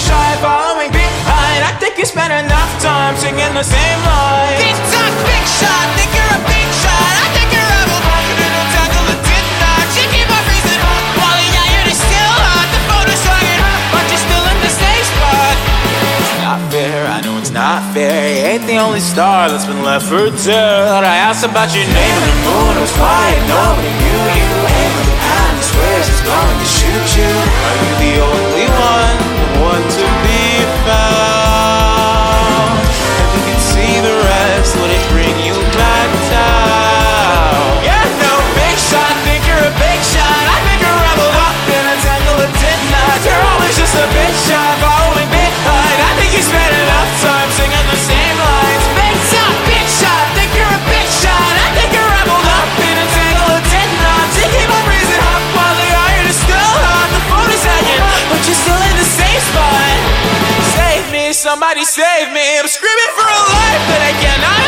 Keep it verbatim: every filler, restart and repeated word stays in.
shot, following behind. I think you spent enough time singing the same line. Big talk, big shot, think you're a big shot. I think you're rebel, and I'll tackle the tin knock. You keep on freezing hot, while the iron is still hot. The photo's swinging hot, but you're still in the same spot. It's not fair, I know it's not fair. You ain't the only star that's been left for dead. I asked about your name and the moon was quiet. Nobody knew you. Aim with the hand, I swear she's going to shoot you. Are you the only one, the one to be found? If you can see the rest, would it bring you back down? Yeah, no, big shot, think you're a big shot. I think you're rebel up in a tangle of tin knots. You're always just a big shot, following behind. I think you spent enough time singing the same lines. Big talk, big shot, think you're a big shot. I think you're rebel up in a tangle of tin knots. You keep on freezing hot, while the iron is still hot. The phone is hanging, but you're still in the same spot. Save me, somebody save me. I'm screaming for a life that I cannot